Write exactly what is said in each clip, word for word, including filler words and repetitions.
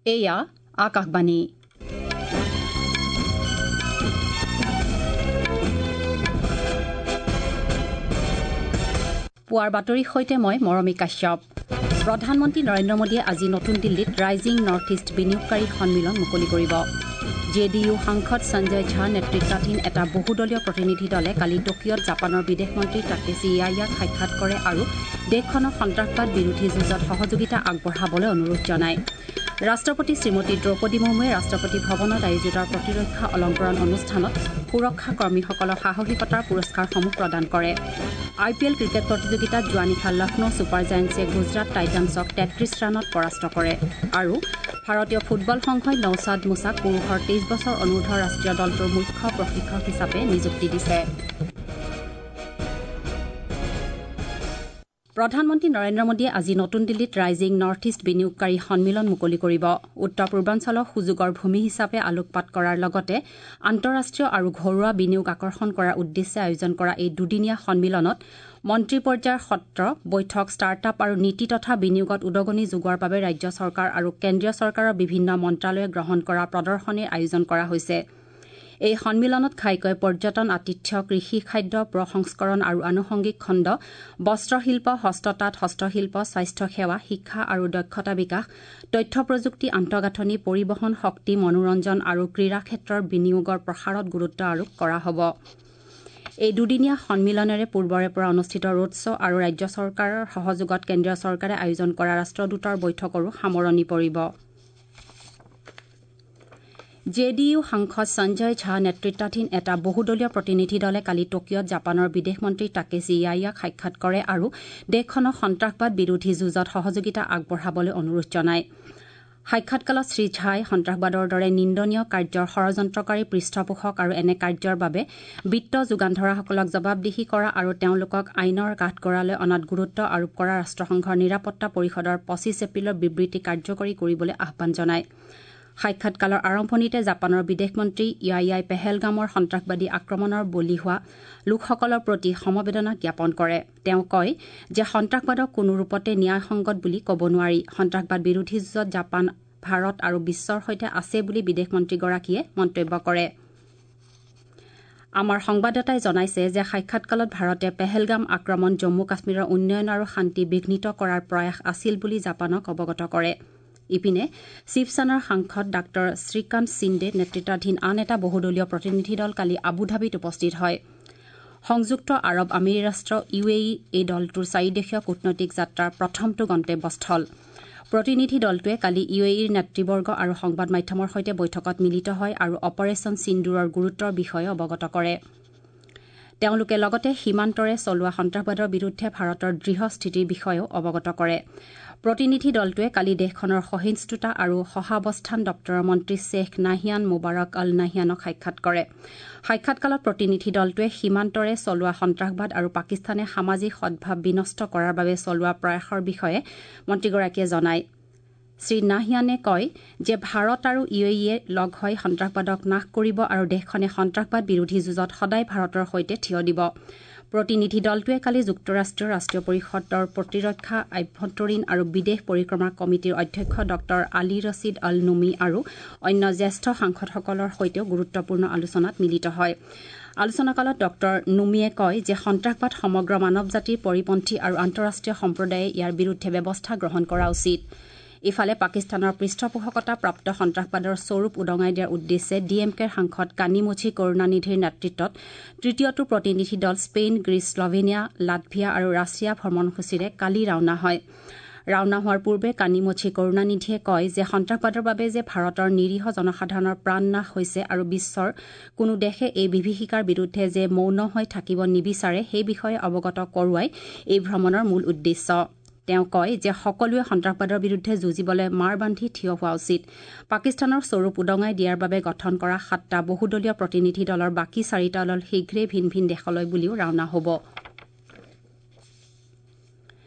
এয়া আকাশবাণী পুৱাৰ বাতৰিৰ সৈতে মই মৰমী কাশ্যপ। প্ৰধানমন্ত্ৰী নৰেন্দ্ৰ মোদীয়ে আজি নতুন দিল্লীত ৰাইজিং নৰ্থ ইষ্ট বিনিয়োগকাৰী সন্মিলন মুকলি কৰিব। জে ডি ইউ সাংসদ সঞ্জয় ঝা নেতৃত্বাধীন এটা বহুদলীয় প্ৰতিনিধি দলে কালি টকিঅত জাপানৰ বিদেশ মন্ত্ৰী টাকেছি ইয়াইয়াক সাক্ষাৎ কৰে আৰু দেশখনক সন্ত্ৰাসবাদ বিৰোধী যুঁজত সহযোগিতা আগবঢ়াবলৈ অনুৰোধ জনায়। ৰাষ্ট্ৰপতি শ্ৰীমতী দ্ৰৌপদী মুৰ্মুৱে ৰাষ্ট্ৰপতি ভৱনত আয়োজিত প্ৰতিৰক্ষা অলংকৰণ অনুষ্ঠানত সুৰক্ষা কৰ্মীসকলক সাহসিকতাৰ পুৰস্কাৰসমূহ প্ৰদান কৰে। আই পি এল ক্ৰিকেট প্ৰতিযোগিতাত যোৱা নিশা লক্ষ্ণৌ ছুপাৰ জায়েণ্টছে গুজৰাট টাইটানছক তেত্ৰিশ ৰানত পৰাস্ত কৰে আৰু ভাৰতীয় ফুটবল সংঘই নৌছাদ মুছাক পুৰুষৰ তেইছ বছৰ অনুৰ্ধ ৰাষ্ট্ৰীয় দলটোৰ মুখ্য প্ৰশিক্ষক হিচাপে নিযুক্তি দিছে। প্ৰধানমন্ত্ৰী নৰেন্দ্ৰ মোদীয়ে আজি নতুন দিল্লীত ৰাইজিং নৰ্থ ইষ্ট বিনিয়োগকাৰী সন্মিলন মুকলি কৰিব। উত্তৰ পূৰ্বাঞ্চলক সুযোগৰ ভূমি হিচাপে আলোকপাত কৰাৰ লগতে আন্তঃৰাষ্ট্ৰীয় আৰু ঘৰুৱা বিনিয়োগ আকৰ্ষণ কৰাৰ উদ্দেশ্যে আয়োজন কৰা এই দুদিনীয়া সন্মিলনত মন্ত্ৰী পৰ্যায়ৰ সত্ৰ বৈঠক ষ্টাৰ্টআপ আৰু নীতি তথা বিনিয়োগত উদগনি যোগোৱাৰ বাবে ৰাজ্য চৰকাৰ আৰু কেন্দ্ৰীয় চৰকাৰৰ বিভিন্ন মন্ত্ৰালয়ে গ্ৰহণ কৰা প্ৰদৰ্শনীৰ আয়োজন কৰা হৈছে। এই সন্মিলনত ঘাইকৈ পৰ্যটন, আতিথ্য, কৃষি, খাদ্য, প্ৰসংস্কৰণ আৰু আনুষংগিক খণ্ড, বস্ত্ৰশিল্প, হস্ততাঁত, হস্তশিল্প, স্বাস্থ্য সেৱা, শিক্ষা আৰু দক্ষতা বিকাশ, তথ্য প্ৰযুক্তি, আন্তঃগাঁথনি, পৰিবহণ, শক্তি, মনোৰঞ্জন আৰু ক্ৰীড়া ক্ষেত্ৰৰ বিনিয়োগৰ প্ৰসাৰত গুৰুত্ব আৰোপ কৰা হ'ব। এই দুদিনীয়া সন্মিলনেৰে পূৰ্বৰে পৰা অনুষ্ঠিত ৰোড শ্ব' আৰু ৰাজ্য চৰকাৰৰ সহযোগত কেন্দ্ৰীয় চৰকাৰে আয়োজন কৰা ৰাষ্ট্ৰদূতৰ বৈঠকৰো সামৰণি পৰিব। জে ডি ইউ সাংসদ সঞ্জয় ঝা নেতৃত্বাধীন এটা বহুদলীয় প্ৰতিনিধি দলে কালি টকিঅত জাপানৰ বিদেশ মন্ত্ৰী টাকেছি ইয়াইয়াক সাক্ষাৎ কৰে আৰু দেশখনক সন্ত্ৰাসবাদ বিৰোধী যুঁজত সহযোগিতা আগবঢ়াবলৈ অনুৰোধ জনায়। সাক্ষাৎকালত শ্ৰীঝাই সন্ত্ৰাসবাদৰ দৰে নিন্দনীয় কাৰ্যৰ ষড়যন্ত্ৰকাৰী পৃষ্ঠপোষক আৰু এনে কাৰ্যৰ বাবে বিত্ত যোগান ধৰাসকলক জবাবদিহি কৰা আৰু তেওঁলোকক আইনৰ কাঠগড়ালৈ অনাত গুৰুত্ব আৰোপ কৰা ৰাষ্ট্ৰসংঘৰ নিৰাপত্তা পৰিষদৰ পঁচিছ এপ্ৰিলৰ বিবৃতি কাৰ্যকৰী কৰিবলৈ আহ্বান জনায়। সাক্ষাৎকালৰ আৰম্ভণিতে জাপানৰ বিদেশ মন্ত্ৰী ইয়াইয়াই পেহেলগামৰ সন্ত্ৰাসবাদী আক্ৰমণৰ বলি হোৱা লোকসকলৰ প্ৰতি সমবেদনা জ্ঞাপন কৰে। তেওঁ কয় যে সন্ত্ৰাসবাদক কোনো ৰূপতে ন্যায়সংগত বুলি ক'ব নোৱাৰি। সন্ত্ৰাসবাদ বিৰোধী যুঁজত জাপান, ভাৰত আৰু বিশ্বৰ সৈতে আছে বুলি বিদেশ মন্ত্ৰীগৰাকীয়ে মন্তব্য কৰে। আমাৰ সংবাদদাতাই জনাইছে যে সাক্ষাৎকালত ভাৰতে পেহেলগাম আক্ৰমণ জম্মু কাশ্মীৰৰ উন্নয়ন আৰু শান্তি বিঘ্নিত কৰাৰ প্ৰয়াস আছিল বুলি জাপানক অৱগত কৰে। ইপিনে শিৱসেনাৰ সাংসদ ডাঃ শ্ৰীকান্ত সিন্দে নেতৃত্বাধীন আন এটা বহুদলীয় প্ৰতিনিধি দল কালি আবুধাবিত উপস্থিত হয়। সংযুক্ত আৰৱ আমিৰি ৰাষ্ট্ৰ ইউ এ ই এই দলটোৰ চাৰিদেশীয় কূটনৈতিক যাত্ৰাৰ প্ৰথমটো গন্তব্যস্থল। প্ৰতিনিধি দলটোৱে কালি ইউ এ ইৰ নেতৃবৰ্গ আৰু সংবাদ মাধ্যমৰ সৈতে বৈঠকত মিলিত হয় আৰু অপাৰেচন সিন্দুৰৰ গুৰুত্বৰ বিষয়ে অৱগত কৰে। তেওঁলোকে লগতে সীমান্তৰে চলোৱা সন্ত্ৰাসবাদৰ বিৰুদ্ধে ভাৰতৰ দৃঢ় স্থিতিৰ বিষয়েও অৱগত কৰে। প্ৰতিনিধি দলটোৱে কালি দেশখনৰ সহিষ্ণুতা আৰু সহাৱস্থান দপ্তৰৰ মন্ত্ৰী শ্বেখ নাহিয়ান মুবাৰক অল নাহিয়ানক সাক্ষাৎ কৰে। সাক্ষাৎকালত প্ৰতিনিধি দলটোৱে সীমান্তৰে চলোৱা সন্ত্ৰাসবাদ আৰু পাকিস্তানে সামাজিক সদ্ভাৱ বিনষ্ট কৰাৰ বাবে চলোৱা প্ৰয়াসৰ বিষয়ে মন্ত্ৰীগৰাকীয়ে জনায়। শ্ৰীনাহিয়ানে কয় যে ভাৰত আৰু ইউ এ ইয়ে লগ হৈ সন্ত্ৰাসবাদক নাশ কৰিব আৰু দেশখনে সন্ত্ৰাসবাদ বিৰোধী যুঁজত সদায় ভাৰতৰ সৈতে থিয় দিব। প্ৰতিনিধি দলটোৱে কালি যুক্তৰাষ্ট্ৰীয় ৰাষ্ট্ৰীয় পৰিষদৰ প্ৰতিৰক্ষা, আভ্যন্তৰীণ আৰু বিদেশ পৰিক্ৰমা কমিটিৰ অধ্যক্ষ ডঃ আলী ৰছিদ অল নুমি আৰু অন্য জ্যেষ্ঠ সাংসদসকলৰ সৈতেও গুৰুত্বপূৰ্ণ আলোচনাত মিলিত হয়। আলোচনাকালত ডঃ নুমিয়ে কয় যে সন্ত্ৰাসবাদ সমগ্ৰ মানৱ জাতিৰ পৰিপন্থী আৰু আন্তঃৰাষ্ট্ৰীয় সম্প্ৰদায়ে ইয়াৰ বিৰুদ্ধে ব্যৱস্থা গ্ৰহণ কৰা উচিত। ইফালে পাকিস্তানৰ পৃষ্ঠপোষকতা প্ৰাপ্ত সন্ত্ৰাসবাদৰ স্বৰূপ উদঙাই দিয়াৰ উদ্দেশ্যে ডি এম কেৰ সাংসদ কানিমোঝি কৰুণানিধিৰ নেতৃত্বত তৃতীয়টো প্ৰতিনিধি দল স্পেইন, গ্ৰীচ, শ্লভেনিয়া, লাটভিয়া আৰু ৰাছিয়া ভ্ৰমণসূচীৰে কালি ৰাওনা হয়। ৰাওনা হোৱাৰ পূৰ্বে কানিমোঝি কৰুণানিধিয়ে কয় যে সন্ত্ৰাসবাদৰ বাবে যে ভাৰতৰ নিৰীহ জনসাধাৰণৰ প্ৰাণ নাশ হৈছে আৰু বিশ্বৰ কোনো দেশে এই বিভীষিকাৰ বিৰুদ্ধে যে মৌন হৈ থাকিব নিবিচাৰে সেই বিষয়ে অৱগত কৰোৱাই এই ভ্ৰমণৰ মূল উদ্দেশ্য। তেওঁ কয় যে সকলোৱে সন্ত্ৰাসবাদৰ বিৰুদ্ধে যুঁজিবলৈ মাৰ বান্ধি থিয় হোৱা উচিত। পাকিস্তানৰ স্বৰূপ উদঙাই দিয়াৰ বাবে গঠন কৰা সাতটা বহুদলীয় প্ৰতিনিধি দলৰ বাকী চাৰিটা দল শীঘ্ৰেই ভিন ভিন দেশলৈ বুলিও ৰাওনা হ'ব।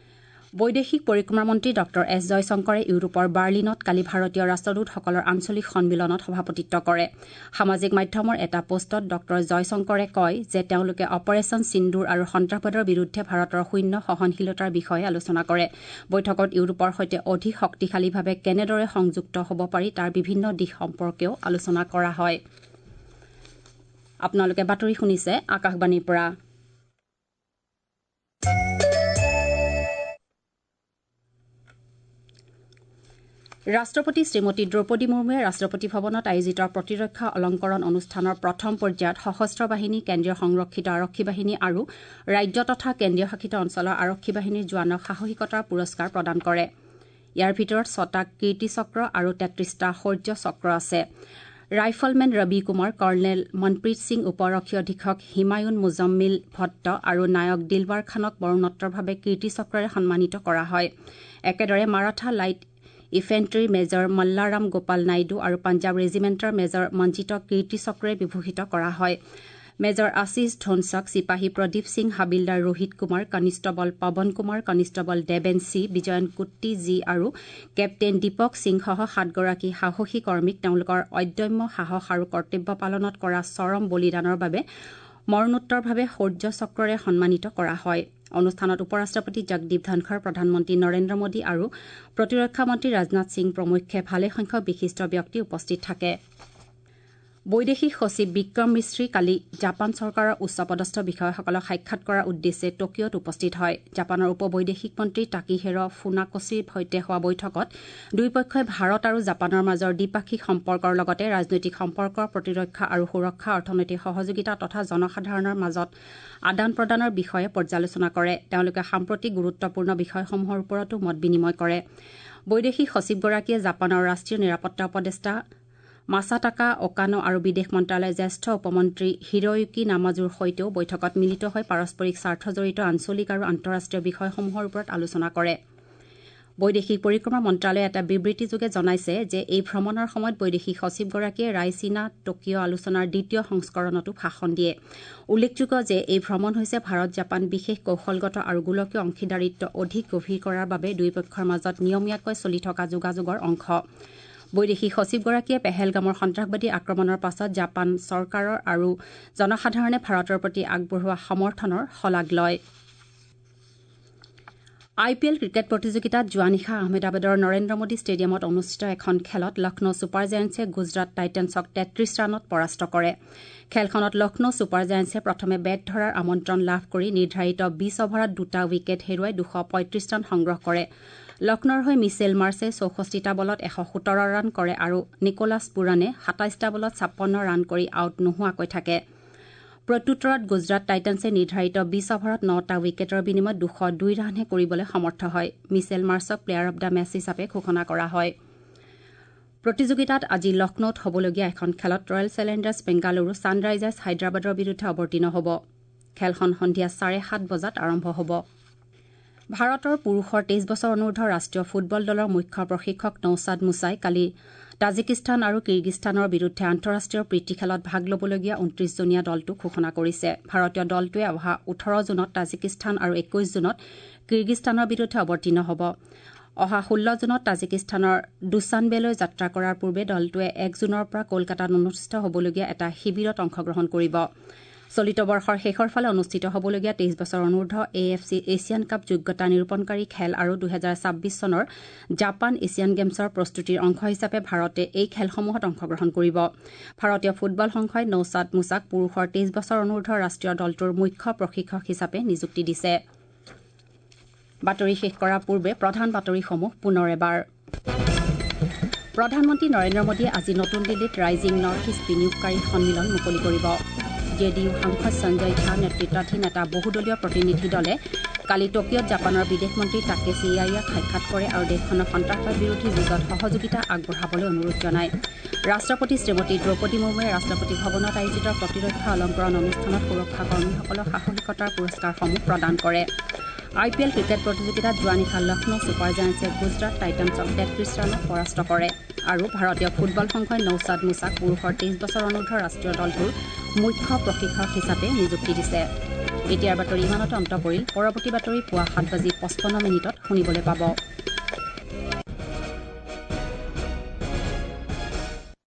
বৈদেশিক পৰিক্ৰমা মন্ত্ৰী ডক্টৰ এছ জয়শংকৰে ইউৰোপৰ বাৰ্লিনত কালি ভাৰতীয় ৰাষ্ট্ৰদূতসকলৰ আঞ্চলিক সন্মিলনত সভাপতিত্ব কৰে সামাজিক মাধ্যমৰ এটা পোষ্টত ডক্টৰ জয়শংকৰে কয় যে তেওঁলোকে অপাৰেচন সিন্দুৰ আৰু সন্ত্ৰাসবাদৰ বিৰুদ্ধে ভাৰতৰ শূন্য সহনশীলতাৰ বিষয়ে আলোচনা কৰে বৈঠকত ইউৰোপৰ সৈতে অধিক শক্তিশালীভাৱে কেনেদৰে সংযুক্ত হ'ব পাৰি তাৰ বিভিন্ন দিশ সম্পৰ্কেও আলোচনা কৰা হয় আপোনালোকে বাতৰি শুনিছে আকাশবাণীৰ পৰা ৰাষ্ট্ৰপতি শ্ৰীমতী দ্ৰৌপদী মুৰ্মুৱে ৰাষ্ট্ৰপতি ভৱনত আয়োজিত প্ৰতিৰক্ষা অলংকৰণ অনুষ্ঠানৰ প্ৰথম পৰ্যায়ত সশস্ত্ৰ বাহিনী কেন্দ্ৰীয় সংৰক্ষিত আৰক্ষী বাহিনী আৰু ৰাজ্য তথা কেন্দ্ৰীয় শাসিত অঞ্চলৰ আৰক্ষী বাহিনীৰ জোৱানক সাহসিকতাৰ পুৰস্কাৰ প্ৰদান কৰে ইয়াৰ ভিতৰত ছটা কীৰ্তি চক্ৰ আৰু তেত্ৰিশটা শৌৰ্য চক্ৰ আছে ৰাইফলমেন ৰবি কুমাৰ কৰ্ণেল মনপ্ৰীত সিং উপৰক্ষী অধীক্ষক হিমায়ুন মুজম্মিল ভট্ট আৰু নায়ক দিলৱাৰ খানক মৰণোত্তৰভাৱে কীৰ্তি চক্ৰৰে সন্মানিত কৰা হয় একেদৰে Maratha light infantry major Mallaram Gopal Naidu আৰু পাঞ্জাৱ ৰেজিমেণ্টৰ মেজৰ মঞ্জিতক কীৰ্তি চক্ৰৰে বিভূষিত কৰা হয় মেজৰ আশিষ ধোনছক চিপাহী Pradeep Singh havildar Rohit Kumar constable Pawan Kumar constable Deben C Vijayan Kutty G আৰু কেপ্টেইন দীপক সিংসহ সাতগৰাকী সাহসী কৰ্মীক তেওঁলোকৰ অদম্য সাহস আৰু কৰ্তব্য পালনত কৰা চৰম বলিদানৰ বাবে মৰণোত্তৰভাৱে শৌৰ্য চক্ৰৰে সন্মানিত কৰা হয় অনুষ্ঠানত উপ ৰাষ্ট্ৰপতি জগদীপ ধনখৰ প্ৰধানমন্ত্ৰী নৰেন্দ্ৰ মোদী আৰু প্ৰতিৰক্ষা মন্ত্ৰী ৰাজনাথ সিং প্ৰমুখ্যে ভালেসংখ্যক বিশিষ্ট ব্যক্তি উপস্থিত থাকে বৈদেশিক সচিব বিক্ৰম মিশ্ৰী কালি জাপান চৰকাৰৰ উচ্চপদস্থ বিষয়াসকলক সাক্ষাৎ কৰাৰ উদ্দেশ্যে টকিঅত উপস্থিত হয় জাপানৰ উপ বৈদেশিক মন্ত্ৰী টাকিহেৰ ফুনাকছিৰ সৈতে হোৱা বৈঠকত দুয়োপক্ষই ভাৰত আৰু জাপানৰ মাজৰ দ্বিপাক্ষিক সম্পৰ্কৰ লগতে ৰাজনৈতিক সম্পৰ্ক প্ৰতিৰক্ষা আৰু সুৰক্ষা অৰ্থনৈতিক সহযোগিতা তথা জনসাধাৰণৰ মাজত আদান প্ৰদানৰ বিষয়ে পৰ্যালোচনা কৰে তেওঁলোকে সাম্প্ৰতিক গুৰুত্বপূৰ্ণ বিষয়সমূহৰ ওপৰতো মত বিনিময় কৰে বৈদেশিক সচিবগৰাকীয়ে জাপানৰ ৰাষ্ট্ৰীয় নিৰাপত্তা উপদেষ্টা মাছাটাকা অকানো আৰু বিদেশ মন্ত্ৰালয়ৰ জ্যেষ্ঠ উপমন্ত্ৰী হিৰোয়ুকি নামাজুৰ সৈতেও বৈঠকত মিলিত হৈ পাৰস্পৰিক স্বাৰ্থজড়িত আঞ্চলিক আৰু আন্তঃৰাষ্ট্ৰীয় বিষয়সমূহৰ ওপৰত আলোচনা কৰে বৈদেশিক পৰিক্ৰমা মন্ত্ৰালয়ে এটা বিবৃতিযোগে জনাইছে যে এই ভ্ৰমণৰ সময়ত বৈদেশিক সচিবগৰাকীয়ে ৰাইচিনা টকিঅ' আলোচনাৰ দ্বিতীয় সংস্কৰণতো ভাষণ দিয়ে উল্লেখযোগ্য যে এই ভ্ৰমণ হৈছে ভাৰত জাপান বিশেষ কৌশলগত আৰু গোলকীয় অংশীদাৰিত্ব অধিক গভীৰ কৰাৰ বাবে দুয়োপক্ষৰ মাজত নিয়মীয়াকৈ চলি থকা যোগাযোগৰ অংশ বৈদেশিক সচিবগৰাকীয়ে পেহেলগামৰ সন্ত্ৰাসবাদী আক্ৰমণৰ পাছত জাপান চৰকাৰৰ আৰু জনসাধাৰণে ভাৰতৰ প্ৰতি আগবঢ়োৱা সমৰ্থনৰ শলাগ লয় আই পি এল ক্ৰিকেট প্ৰতিযোগিতাত যোৱা নিশা আহমেদাবাদৰ নৰেন্দ্ৰ মোদী ষ্টেডিয়ামত অনুষ্ঠিত এখন খেলত লক্ষ্ণৌ ছুপাৰ জায়াণ্টছে গুজৰাট টাইটেন্সক তেত্ৰিশ ৰানত পৰাস্ত কৰে খেলখনত লক্ষ্ণৌ ছুপাৰ জায়াণ্টছে প্ৰথমে বেট ধৰাৰ আমন্ত্ৰণ লাভ কৰি নিৰ্ধাৰিত বিশ অভাৰত দুটা উইকেট হেৰুৱাই দুশ পঁয়ত্ৰিশ ৰান সংগ্ৰহ কৰে লক্ষ্ণৌৰ হৈ মিছেল মাৰ্চে চৌষষ্ঠিটা বলত এশ সোতৰ ৰান কৰে আৰু নিকোলাছ পুৰানে সাতাইশটা বলত ছাপন্ন ৰান কৰি আউট নোহোৱাকৈ থাকে প্ৰত্যুত্তৰত গুজৰাট টাইটেন্সে নিৰ্ধাৰিত বিশ অভাৰত নটা উইকেটৰ বিনিময়ত দুশ দুই ৰানহে কৰিবলৈ সমৰ্থ হয় মিছেল মাৰ্চক প্লেয়াৰ অব দ্য মেচ হিচাপে ঘোষণা কৰা হয় প্ৰতিযোগিতাত আজি লক্ষ্ণৌত হ'বলগীয়া এখন খেলত ৰয়েল চেলেঞ্জাৰ্ছ বেংগালুৰু ছানৰাইজাৰ্ছ হায়দৰাবাদৰ বিৰুদ্ধে অৱতীৰ্ণ হ'ব খেলখন সন্ধিয়া চাৰে সাত বজাত আৰম্ভ হ'ব ভাৰতৰ পুৰুষৰ তেইছ বছৰ অনুৰ্ধ ৰাষ্ট্ৰীয় ফুটবল দলৰ মুখ্য প্ৰশিক্ষক নৌছাদ মুছাই কালি তাজিকিস্তান আৰু কিৰ্গিস্তানৰ বিৰুদ্ধে আন্তঃৰাষ্ট্ৰীয় প্ৰীতি খেলত ভাগ ল'বলগীয়া ঊনত্ৰিশজনীয়া দলটো ঘোষণা কৰিছে ভাৰতীয় দলটোৱে অহা ওঠৰ জুনত তাজিকিস্তান আৰু একৈশ জুনত কিৰ্গিস্তানৰ বিৰুদ্ধে অৱতীৰ্ণ হ'ব অহা ষোল্ল জুনত তাজিকিস্তানৰ দুচানবেলৈ যাত্ৰা কৰাৰ পূৰ্বে দলটোৱে এক জুনৰ পৰা কলকাতাত অনুষ্ঠিত হ'বলগীয়া এটা শিবিৰত অংশগ্ৰহণ কৰিব চলিত বৰ্ষৰ শেষৰ ফালে অনুষ্ঠিত হ'বলগীয়া তেইছ বছৰ অনুৰ্ধ A F C Asian cup যোগ্যতা নিৰূপণকাৰী খেল আৰু দুহেজাৰ ছাব্বিছ চনৰ জাপান এছিয়ান গেমছৰ প্ৰস্তুতিৰ অংশ হিচাপে ভাৰতে এই খেলসমূহত অংশগ্ৰহণ কৰিব ভাৰতীয় ফুটবল সংঘই নৌছাদ মুছাক পুৰুষৰ তেইছ বছৰ অনুৰ্ধ ৰাষ্ট্ৰীয় দলটোৰ মুখ্য প্ৰশিক্ষক হিচাপে নিযুক্তি দিছে বাতৰি শেষ কৰাৰ পূৰ্বে প্ৰধান বাতৰিসমূহ পুনৰ এবাৰ প্ৰধানমন্ত্ৰী নৰেন্দ্ৰ মোদীয়ে আজি নতুন দিল্লীত ৰাইজিং নৰ্থ ইষ্ট বিনিয়োগকাৰী সন্মিলন মুকলি কৰিব জে ডি ইউ সাংসদ সঞ্জয় ঝা নেতৃত্বাধীন এটা বহুদলীয় প্ৰতিনিধি দলে কালি টকিঅত জাপানৰ বিদেশ মন্ত্ৰী টাকেছি ইয়াইয়াক সাক্ষাৎ কৰে আৰু দেশখনৰ সন্ত্ৰাসবাদ বিৰোধী যুঁজত সহযোগিতা আগবঢ়াবলৈ অনুৰোধ জনায় ৰাষ্ট্ৰপতি শ্ৰীমতী দ্ৰৌপদী মুৰ্মুৱে ৰাষ্ট্ৰপতি ভৱনত আয়োজিত প্ৰতিৰক্ষা অলংকৰণ অনুষ্ঠানত সুৰক্ষা কৰ্মীসকলক সাহসিকতাৰ পুৰস্কাৰসমূহ প্ৰদান কৰে আই পি এল ক্ৰিকেট প্ৰতিযোগিতাত যোৱা নিশা লক্ষ্ণৌ ছুপাৰ জায়াণ্টছে গুজৰাট টাইটান্সক তেত্ৰিশ ৰানত পৰাস্ত কৰে আৰু ভাৰতীয় ফুটবল সংঘই নৌছাদ মুছাক পুৰুষৰ তেইছ বছৰ অনুৰ্ধ ৰাষ্ট্ৰীয় দলটোৰ মুখ্য প্ৰশিক্ষক হিচাপে নিযুক্তি দিছে এতিয়াৰ বাতৰি ইমানতে অন্ত পৰিল। পৰৱৰ্তী বাতৰি পুৱা সাত বাজি পঁচপন্ন মিনিটত শুনিবলৈ পাব।